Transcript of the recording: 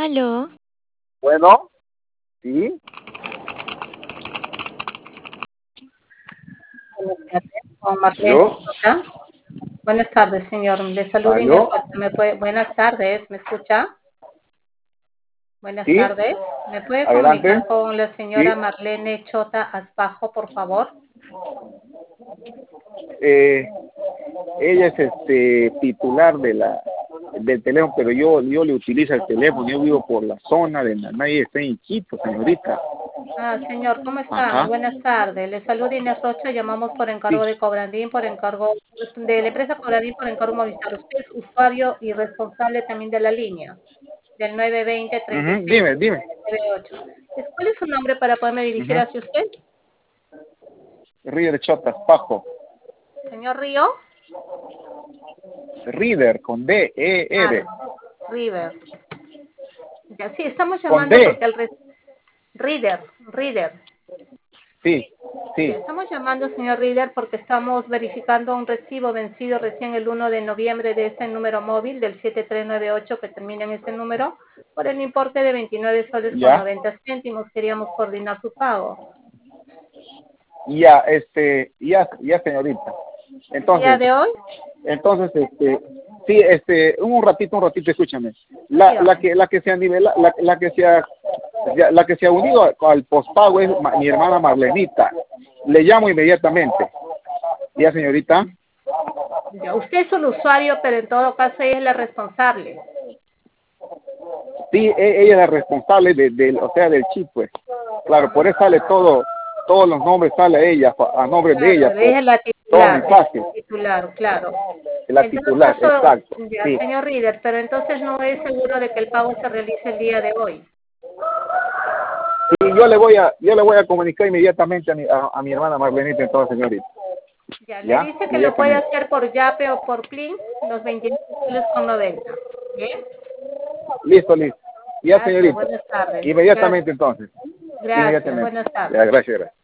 Aló, Bueno, sí, Buenas tardes, con Marlene aló, Chota. Buenas tardes, señor. Le saluda Inés aló, Rocha. Buenas tardes, ¿me escucha? Buenas sí, tardes. ¿Me puede adelante, comunicar con la señora sí, Marlene Chota Asbajo, por favor? eh, ella es titular del teléfono, pero yo le utilizo el teléfono, yo vivo por la zona de Nanay, está en Quito, señorita. Ah, señor, ¿cómo está? Muy Ajá, buenas tardes. Le saluda Inés Rocha. Llamamos por sí, encargo de Cobrandín, por encargo de la empresa Cobrandín, por encargo Movistar. Usted es usuario y responsable también de la línea del 920 ujú, 36 dime, 98. ¿Cuál es su nombre para poderme dirigir ujú. hacia usted? Reader Chotas, Pajo, Señor Río. Reader con D, E, Ah, R, River. Ya, sí, estamos con llamando D, porque Reader. sí, Ya, sí, estamos llamando, señor Reader, porque estamos verificando un recibo vencido recién el 1 de noviembre de este número móvil del 7398 que termina en ese número por el importe de 29 soles con ya, 90 céntimos. Queríamos coordinar su pago. ya, ya, señorita. ¿El día Entonces, de hoy? Entonces, sí, un ratito, escúchame. Dígame. La que se ha nivelado, la que se ha unido al pospago es mi hermana Marlenita. Le llamo inmediatamente. Ya, señorita. Ya, usted es un usuario, pero en todo caso ella es la responsable. Sí, ella es la responsable o sea, del chip, pues. Claro, por eso sale todos los nombres sale ella, a nombre de Claro, ella, pues. ella es la Todo titular, mensaje, claro. la En todo titular, caso, exacto. ya, Sí. señor Reader, pero entonces no es seguro de que el pago se realice el día de hoy. Sí, yo le voy a comunicar inmediatamente a mi hermana Marlenita, entonces, señorita. Ya, me Ya, dice que lo puede inmediatamente. hacer por Yape o por Plin, los 29,90. ¿Bien? Listo, listo. Ya, Gracias, señorita. buenas tardes. Inmediatamente entonces. Gracias, Inmediatamente. buenas Ya, tardes. gracias, gracias.